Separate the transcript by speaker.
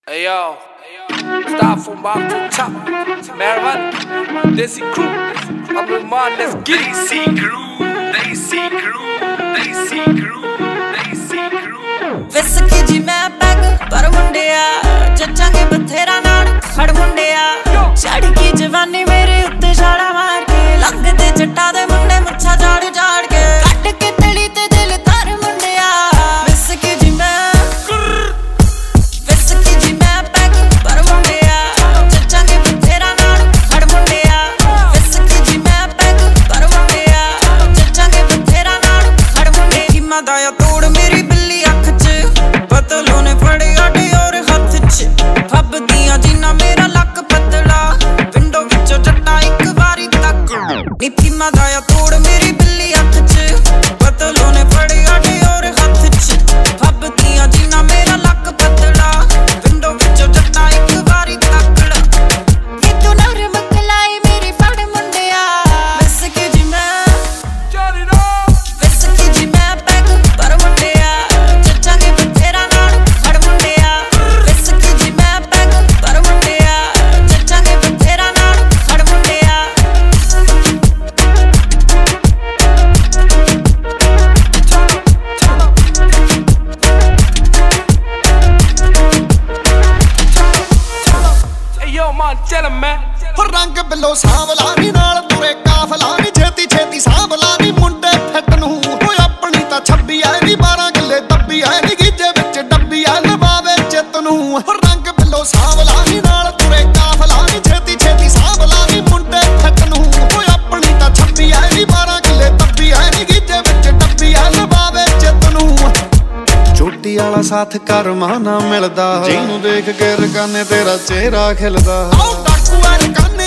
Speaker 1: Hey yo, start from bottom to top. Marijuana, Desi crew, I'm with mine, let's get it.
Speaker 2: Desi crew, Desi crew, Desi crew, Desi crew.
Speaker 3: Whiskey जी मैं peg पर मुंडिया जच्चांगे बथेरा नाल खड़ मुंडिया चढ़ की जवानी मेरे उत्ते छाड़ा मार के लगदे जट्टा दे मुंडे मुच्छा झाड़ झाड़ के कट के तली ते दिल तार मुंडिया whiskey जी मैं पैग पर मुंडिया जच्चांगे बथेरा नाल खड़ मुंडिया whiskey जी मैं पैग पर मुंडिया जच्चांगे बथेरा नाल खड़ मुंडे की मदाया तोड़ मेरी बिल्ली अख च पतलों ने फड़े आटे और हथ च फब दिया जिन्ना मेरा लक पतला विंडो विचों जट्टा एक बारी तक नीति मदाया तोड़ मेरी बिल्ली अख च पतलों ने फड़े आटे और हथ च फब दिया जिन्ना मेरा लक पतला विंडो विचों जट्टा एक बारी तकड़ा ये तू नरम कलाई मेरी फड़ मुंडिया whiskey जी मैं
Speaker 1: Turn it up.
Speaker 3: whiskey जी मैं पैग पर मुंडिया जच्चांगे बथेरा नाल खड़ मुंडिया whiskey जी मैं पैग पर मुंडिया जच्चांगे बथेरा नाल खड़ मुंडिया
Speaker 1: Hey yo, Montana man.
Speaker 4: ਰੰਗ ਬਿੱਲੋ ਸਾਂਵਲਾ ਨੀ ਨਾਲ ਤੁਰੇ ਕਾਫਲਾ ਨੀ ਛੇਤੀ ਛੇਤੀ ਸਾਂਵਲਾ ਨੀ ਮੁੰਡੇ ਫਿੱਟ ਨੂੰ ਓਏ ਆਪਣੀ ਤਾਂ 26 ਐ ਨੀ 12 ਕਿੱਲੇ ਦੱਬੀ ਐ ਨੀ ਗੀਜੇ ਵਿੱਚ ਡੱਬੀ ਐ ਲਵਾਵੇ ਚਿੱਤ ਨੂੰ ਰੰਗ ਬਿੱਲੋ ਸਾਂਵਲਾ ਨੀ ਨਾਲ ਤੁਰੇ ਕਾਫਲਾ ਨੀ ਛੇਤੀ ਛੇਤੀ ਸਾਂਵਲਾ ਨੀ ਮੁੰਡੇ ਫਿੱਟ ਨੂੰ ਓਏ ਆਪਣੀ ਤਾਂ 26 ਐ ਨੀ 12 ਕਿੱਲੇ ਦੱਬੀ ਐ ਨੀ ਗੀਜੇ ਵਿੱਚ ਡੱਬੀ ਐ ਲਵਾਵੇ ਚਿੱਤ ਨੂੰ ਚੋਟੀ ਵਾਲਾ ਸਾਥ ਕਰਮਾ ਨਾ ਮਿਲਦਾ ਜਿਹਨੂੰ ਦੇਖ ਕੇ ਰਕਾਨੇ ਤੇਰਾ ਚਿਹਰਾ ਖਿਲਦਾ ਆਓ ਡਾਕੂ ਐ ਰਕਾਨੇ